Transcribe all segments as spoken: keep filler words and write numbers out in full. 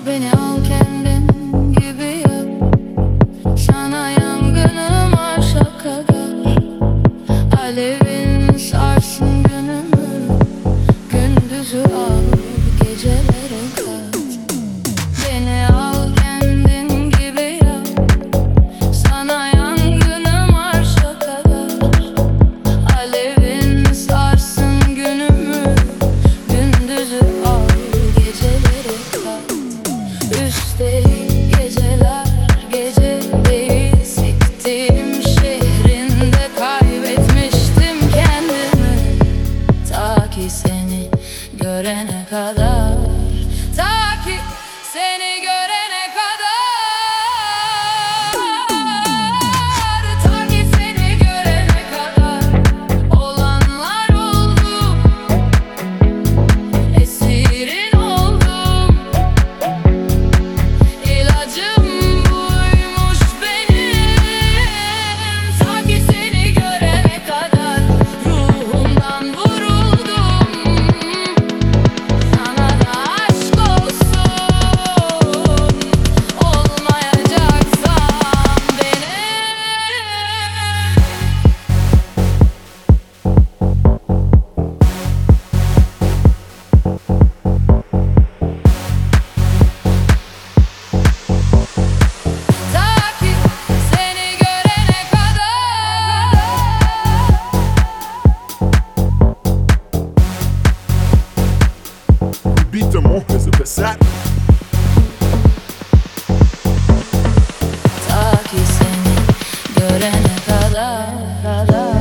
Beni al kendin gibi yap. Sana yangınım arşa kadar. Alevin sarsın günümü. Gündüzü al, gecelere kat. Beni al kendin gibi yap. Sana yangınım arşa kadar. Alevin sarsın günümü. Gündüzü al, gecelere kat. Üstelik geceler geceleri siktiğim şehrinde kaybetmiştim kendimi. Ta ki seni görene kadar, ta ki seni görene kadar, ta ki seni görene kadar. Olanlar oldu, esirin oldum. İlacım buymuş benim. Ta ki seni görene kadar ruhumdan vuruldum. Sana da aşk olsun, olmayacaksan benim. Ta ki seni görene kadar. Beat them off as a Passat. Ta ki seni görene kadar, kadar.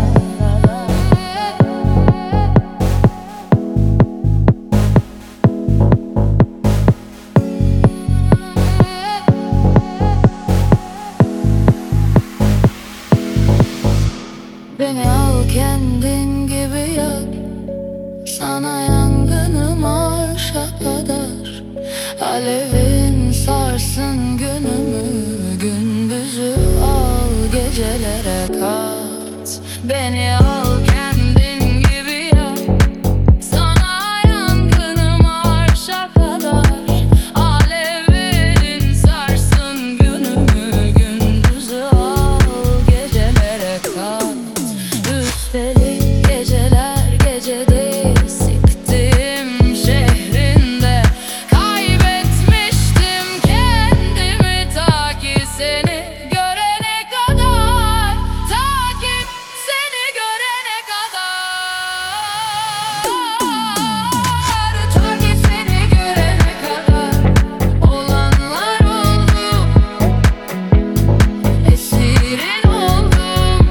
Beni al kendin gibi yap. Sana yangınım arşa kadar. Alevin sarsın günümü. Gündüzü al, gecelere kat. Beni al kendin gibi yap. Sana yangınım arşa kadar. Alevin sarsın günümü. Gündüzü al, gecelere kat. Üstelik geceler gecede siktim şehrinde kaybetmiştim kendimi. Ta ki seni görene kadar, ta ki seni görene kadar, ta ki seni görene kadar. Olanlar oldu, esirin oldum.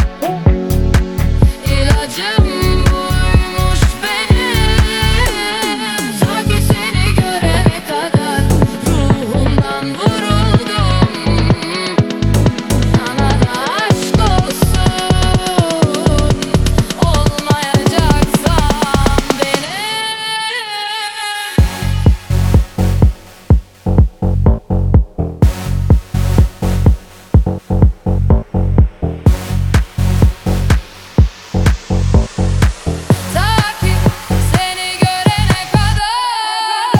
İlacım buymuş benim. Ta ki seni görene kadar ruhumdan vuruldum. Sana da aşk olsun, olmayacaksan benim. Ta ki seni görene kadar.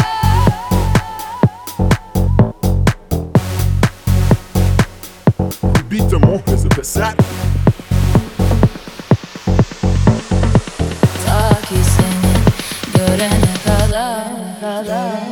Beat them off as a Passat. Ta ki seni görene kadar, kadar.